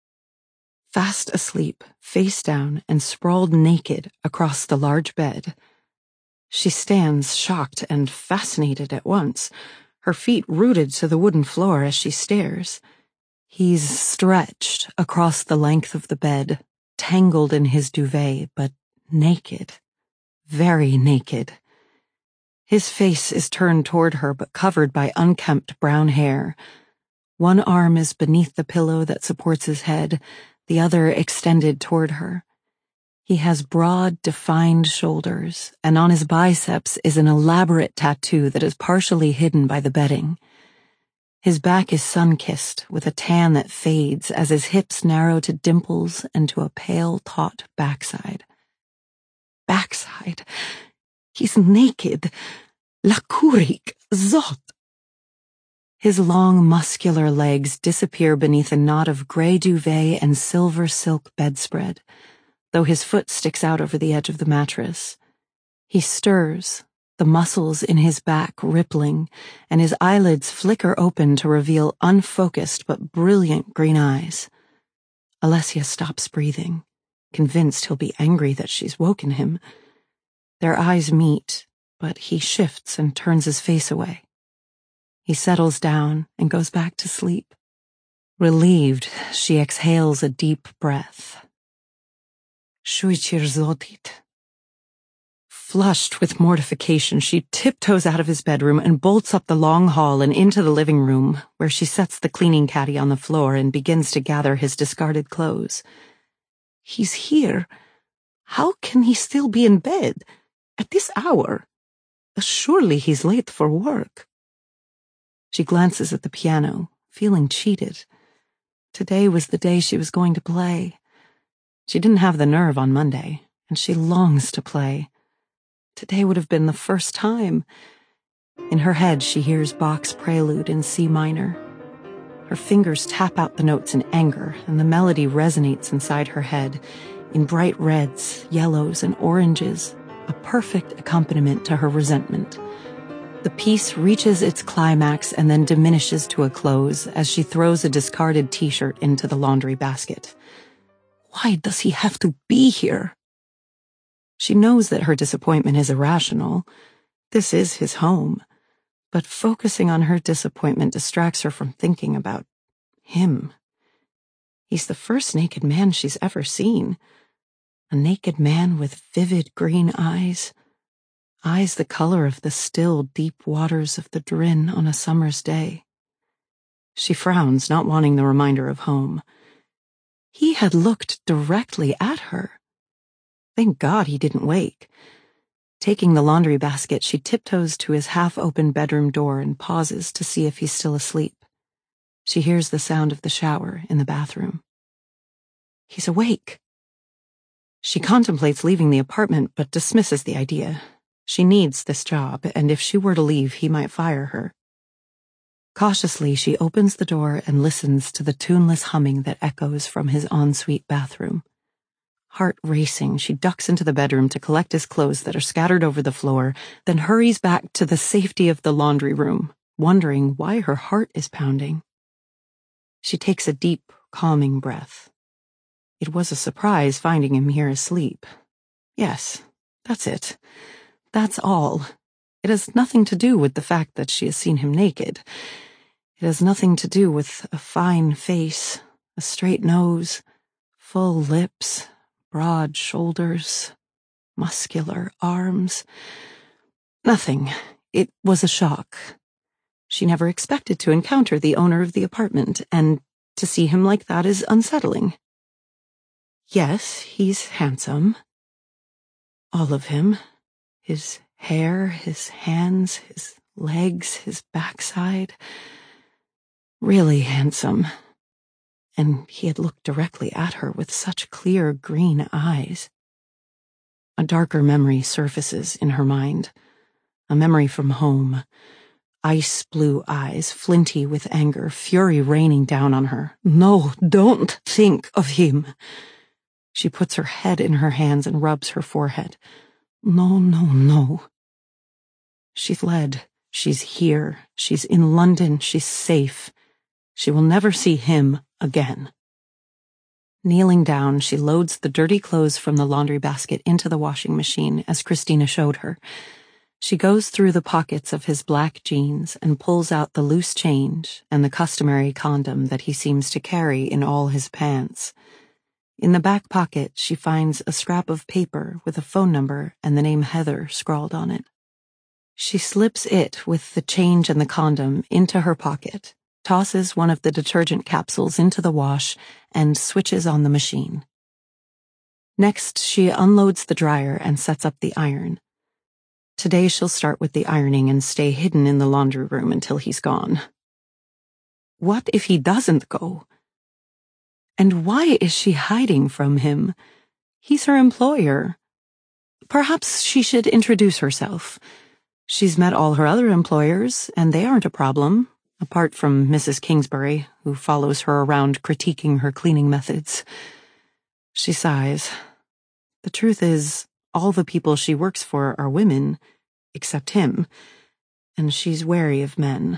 Fast asleep, face down, and sprawled naked across the large bed. She stands shocked and fascinated at once, her feet rooted to the wooden floor as she stares. He's stretched across the length of the bed, tangled in his duvet, but naked. Very naked. His face is turned toward her but covered by unkempt brown hair. One arm is beneath the pillow that supports his head, the other extended toward her. He has broad, defined shoulders, and on his biceps is an elaborate tattoo that is partially hidden by the bedding. His back is sun-kissed, with a tan that fades as his hips narrow to dimples and to a pale, taut backside. Backside. He's naked. Lakurik, Zot. His long, muscular legs disappear beneath a knot of gray duvet and silver silk bedspread, though his foot sticks out over the edge of the mattress. He stirs, the muscles in his back rippling, and his eyelids flicker open to reveal unfocused but brilliant green eyes. Alessia stops breathing, convinced he'll be angry that she's woken him. Their eyes meet, but he shifts and turns his face away. He settles down and goes back to sleep. Relieved, she exhales a deep breath. Shuichirzotit. Flushed with mortification, she tiptoes out of his bedroom and bolts up the long hall and into the living room, where she sets the cleaning caddy on the floor and begins to gather his discarded clothes. He's here. How can he still be in bed? At this hour? Surely he's late for work. She glances at the piano, feeling cheated. Today was the day she was going to play. She didn't have the nerve on Monday, and she longs to play. Today would have been the first time. In her head, she hears Bach's prelude in C minor. Her fingers tap out the notes in anger, and the melody resonates inside her head, in bright reds, yellows, and oranges, a perfect accompaniment to her resentment. The piece reaches its climax and then diminishes to a close as she throws a discarded t-shirt into the laundry basket. Why does he have to be here? She knows that her disappointment is irrational. This is his home. But focusing on her disappointment distracts her from thinking about him. He's the first naked man she's ever seen. A naked man with vivid green eyes. Eyes the color of the still, deep waters of the Drin on a summer's day. She frowns, not wanting the reminder of home. He had looked directly at her. Thank God he didn't wake. Taking the laundry basket, she tiptoes to his half-open bedroom door and pauses to see if he's still asleep. She hears the sound of the shower in the bathroom. He's awake. She contemplates leaving the apartment, but dismisses the idea. She needs this job, and if she were to leave, he might fire her. Cautiously, she opens the door and listens to the tuneless humming that echoes from his ensuite bathroom. Heart racing, she ducks into the bedroom to collect his clothes that are scattered over the floor, then hurries back to the safety of the laundry room, wondering why her heart is pounding. She takes a deep, calming breath. It was a surprise finding him here asleep. Yes, that's it. That's all. It has nothing to do with the fact that she has seen him naked. It has nothing to do with a fine face, a straight nose, full lips, broad shoulders, muscular arms. Nothing. It was a shock. She never expected to encounter the owner of the apartment, and to see him like that is unsettling. Yes, he's handsome. All of him. His hair, his hands, his legs, his backside. Really handsome. And he had looked directly at her with such clear green eyes. A darker memory surfaces in her mind. A memory from home. Ice blue eyes, flinty with anger, fury raining down on her. No, don't think of him. She puts her head in her hands and rubs her forehead. No, no, no. She fled. She's here. She's in London. She's safe. She will never see him again. Kneeling down, she loads the dirty clothes from the laundry basket into the washing machine, as Christina showed her. She goes through the pockets of his black jeans and pulls out the loose change and the customary condom that he seems to carry in all his pants. In the back pocket, she finds a scrap of paper with a phone number and the name Heather scrawled on it. She slips it with the change and the condom into her pocket, tosses one of the detergent capsules into the wash, and switches on the machine. Next, she unloads the dryer and sets up the iron. Today she'll start with the ironing and stay hidden in the laundry room until he's gone. What if he doesn't go? And why is she hiding from him? He's her employer. Perhaps she should introduce herself. She's met all her other employers, and they aren't a problem, apart from Mrs. Kingsbury, who follows her around critiquing her cleaning methods. She sighs. The truth is, all the people she works for are women, except him, and she's wary of men.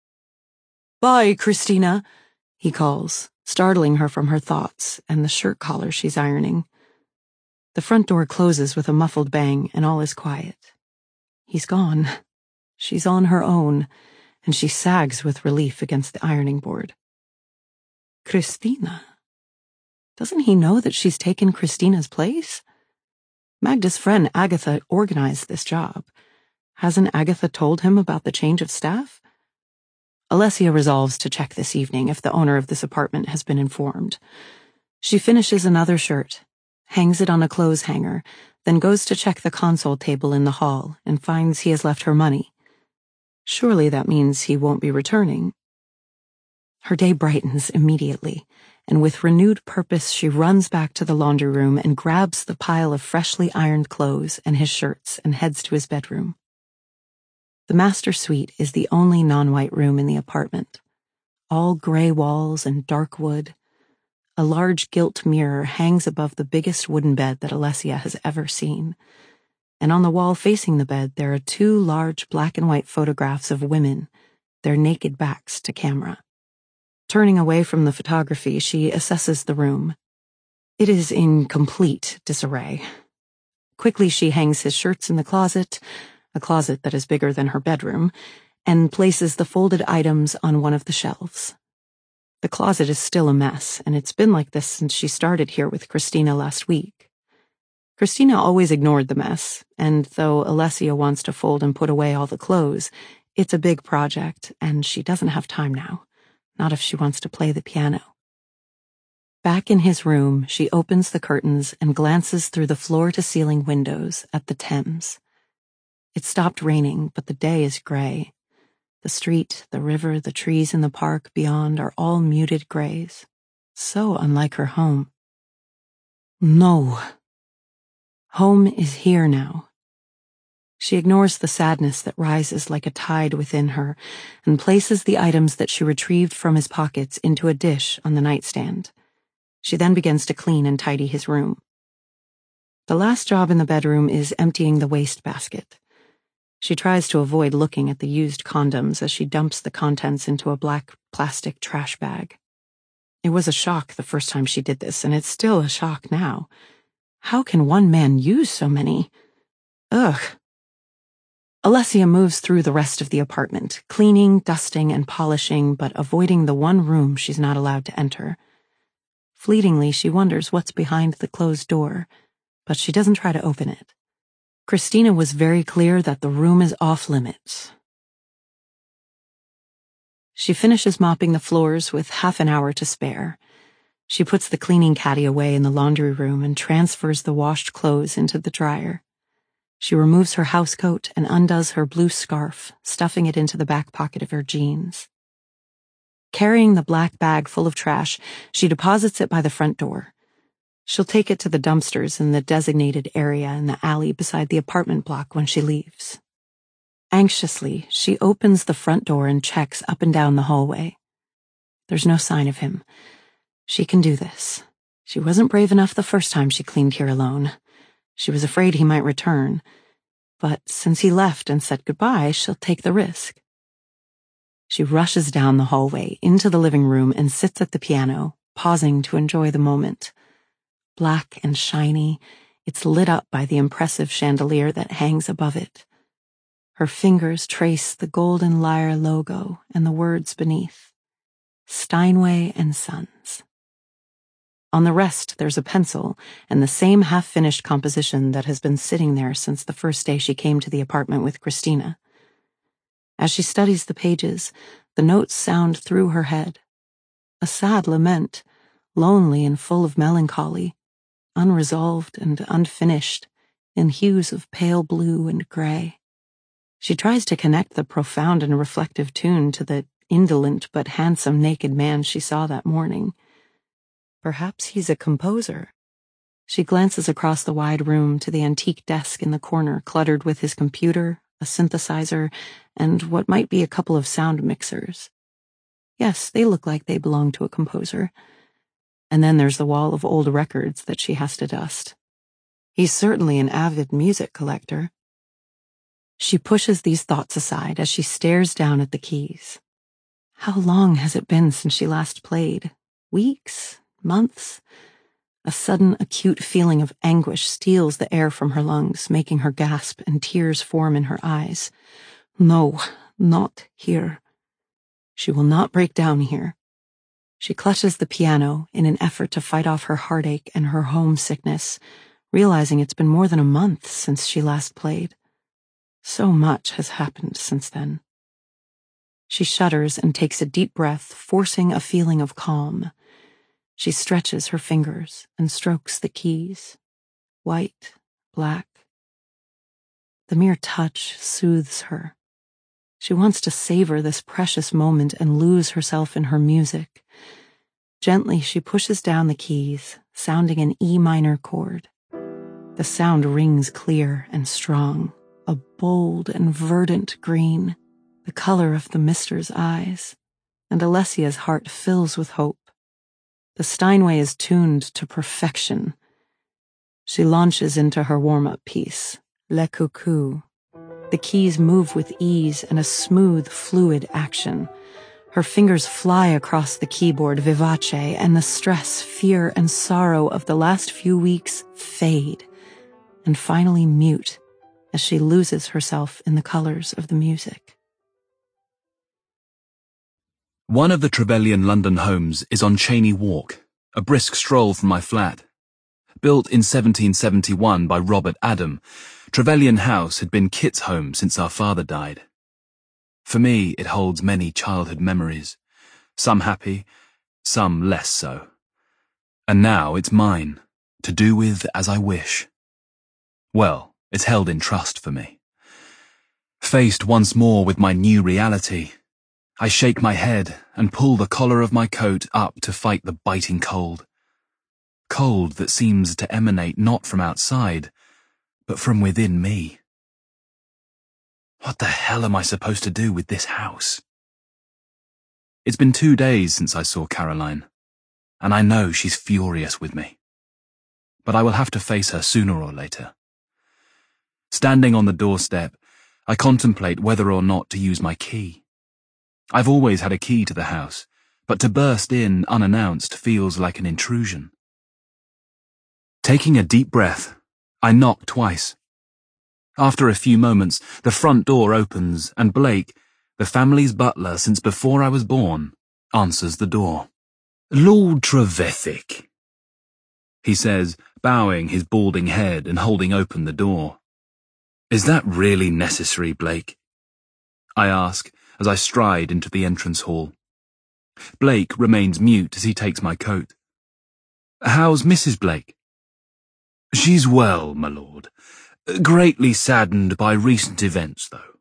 "Bye, Christina," he calls, startling her from her thoughts and the shirt collar she's ironing. The front door closes with a muffled bang, and all is quiet. He's gone. She's on her own, and she sags with relief against the ironing board. Christina. Doesn't he know that she's taken Christina's place? Magda's friend Agatha organized this job. Hasn't Agatha told him about the change of staff? Alessia resolves to check this evening if the owner of this apartment has been informed. She finishes another shirt, hangs it on a clothes hanger, then goes to check the console table in the hall and finds he has left her money. Surely that means he won't be returning. Her day brightens immediately, and with renewed purpose she runs back to the laundry room and grabs the pile of freshly ironed clothes and his shirts and heads to his bedroom. The master suite is the only non-white room in the apartment. All gray walls and dark wood. A large gilt mirror hangs above the biggest wooden bed that Alessia has ever seen. And on the wall facing the bed there are 2 large black and white photographs of women, their naked backs to camera. Turning away from the photography, she assesses the room. It is in complete disarray. Quickly she hangs his shirts in the closet, a closet that is bigger than her bedroom, and places the folded items on one of the shelves. The closet is still a mess, and it's been like this since she started here with Christina last week. Christina always ignored the mess, and though Alessia wants to fold and put away all the clothes, it's a big project, and she doesn't have time now, not if she wants to play the piano. Back in his room, she opens the curtains and glances through the floor-to-ceiling windows at the Thames. It stopped raining, but the day is gray. The street, the river, the trees in the park beyond are all muted grays. So unlike her home. No. Home is here now. She ignores the sadness that rises like a tide within her and places the items that she retrieved from his pockets into a dish on the nightstand. She then begins to clean and tidy his room. The last job in the bedroom is emptying the wastebasket. She tries to avoid looking at the used condoms as she dumps the contents into a black plastic trash bag. It was a shock the first time she did this, and it's still a shock now. How can one man use so many? Ugh. Alessia moves through the rest of the apartment, cleaning, dusting, and polishing, but avoiding the one room she's not allowed to enter. Fleetingly, she wonders what's behind the closed door, but she doesn't try to open it. Christina was very clear that the room is off limits. She finishes mopping the floors with half an hour to spare. She puts the cleaning caddy away in the laundry room and transfers the washed clothes into the dryer. She removes her housecoat and undoes her blue scarf, stuffing it into the back pocket of her jeans. Carrying the black bag full of trash, she deposits it by the front door. She'll take it to the dumpsters in the designated area in the alley beside the apartment block when she leaves. Anxiously, she opens the front door and checks up and down the hallway. There's no sign of him. She can do this. She wasn't brave enough the first time she cleaned here alone. She was afraid he might return. But since he left and said goodbye, she'll take the risk. She rushes down the hallway into the living room and sits at the piano, pausing to enjoy the moment. Black and shiny, it's lit up by the impressive chandelier that hangs above it. Her fingers trace the Golden Lyre logo and the words beneath. Steinway and Sons. On the rest there's a pencil and the same half-finished composition that has been sitting there since the first day she came to the apartment with Christina. As she studies the pages, the notes sound through her head. A sad lament, lonely and full of melancholy, unresolved and unfinished, in hues of pale blue and gray. She tries to connect the profound and reflective tune to the indolent but handsome naked man she saw that morning. Perhaps he's a composer. She glances across the wide room to the antique desk in the corner cluttered with his computer, a synthesizer, and what might be a couple of sound mixers. Yes, they look like they belong to a composer. And then there's the wall of old records that she has to dust. He's certainly an avid music collector. She pushes these thoughts aside as she stares down at the keys. How long has it been since she last played? Weeks? Months? A sudden acute feeling of anguish steals the air from her lungs, making her gasp and tears form in her eyes. No, not here. She will not break down here. She clutches the piano in an effort to fight off her heartache and her homesickness, realizing it's been more than a month since she last played. So much has happened since then. She shudders and takes a deep breath, forcing a feeling of calm. She stretches her fingers and strokes the keys. White, black. The mere touch soothes her. She wants to savor this precious moment and lose herself in her music. Gently, she pushes down the keys, sounding an E minor chord. The sound rings clear and strong, a bold and verdant green, the color of the mister's eyes, and Alessia's heart fills with hope. The Steinway is tuned to perfection. She launches into her warm-up piece, Le Coucou. The keys move with ease and a smooth, fluid action. Her fingers fly across the keyboard, vivace, and the stress, fear, and sorrow of the last few weeks fade, and finally mute as she loses herself in the colors of the music. One of the Trevelyan London homes is on Cheyne Walk, a brisk stroll from my flat. Built in 1771 by Robert Adam, Trevelyan House had been Kit's home since our father died. For me, it holds many childhood memories, some happy, some less so. And now it's mine, to do with as I wish. Well, it's held in trust for me. Faced once more with my new reality, I shake my head and pull the collar of my coat up to fight the biting cold. Cold that seems to emanate not from outside, but from within me. What the hell am I supposed to do with this house? It's been 2 days since I saw Caroline, and I know she's furious with me. But I will have to face her sooner or later. Standing on the doorstep, I contemplate whether or not to use my key. I've always had a key to the house, but to burst in unannounced feels like an intrusion. Taking a deep breath, I knock twice. After a few moments, the front door opens and Blake, the family's butler since before I was born, answers the door. "Lord Trevithick," he says, bowing his balding head and holding open the door. "Is that really necessary, Blake?" I ask as I stride into the entrance hall. Blake remains mute as he takes my coat. "How's Mrs. Blake?" "She's well, my lord. Greatly saddened by recent events, though."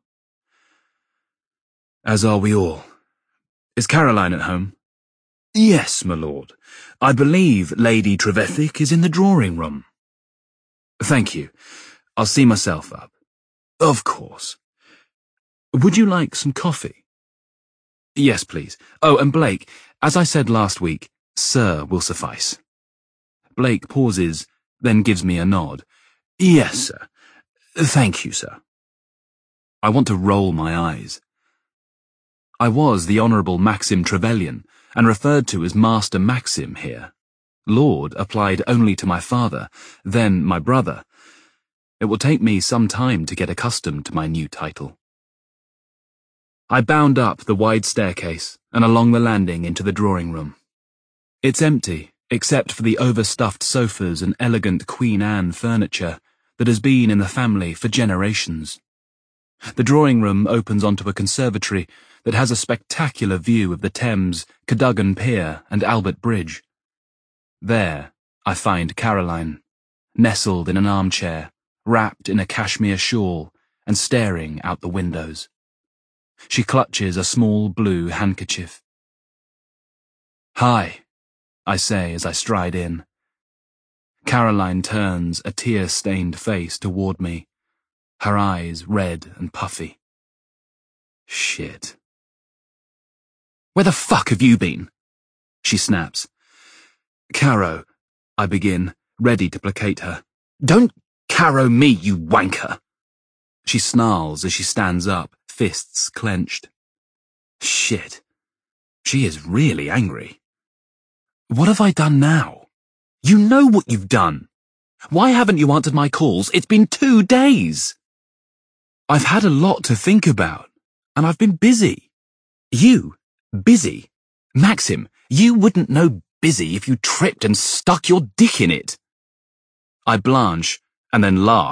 "As are we all. Is Caroline at home?" "Yes, my lord. I believe Lady Trevithick is in the drawing room." "Thank you. I'll see myself up." "Of course. Would you like some coffee?" "Yes, please. Oh, and Blake, as I said last week, sir will suffice." Blake pauses, then gives me a nod. "Yes, sir. Thank you, sir." I want to roll my eyes. I was the Honourable Maxim Trevelyan, and referred to as Master Maxim here. Lord applied only to my father, then my brother. It will take me some time to get accustomed to my new title. I bound up the wide staircase and along the landing into the drawing room. It's empty, except for the overstuffed sofas and elegant Queen Anne furniture that has been in the family for generations. The drawing room opens onto a conservatory that has a spectacular view of the Thames, Cadogan Pier, and Albert Bridge. There, I find Caroline, nestled in an armchair, wrapped in a cashmere shawl, and staring out the windows. She clutches a small blue handkerchief. "Hi," I say as I stride in. Caroline turns a tear-stained face toward me, her eyes red and puffy. Shit. "Where the fuck have you been?" she snaps. "Caro," I begin, ready to placate her. "Don't Caro me, you wanker!" She snarls as she stands up, fists clenched. Shit. She is really angry. What have I done now? You know what you've done. Why haven't you answered my calls? It's been 2 days. I've had a lot to think about, and I've been busy. You? Busy? Maxim, You wouldn't know busy if you tripped and stuck your dick in it. I blanch and then laugh.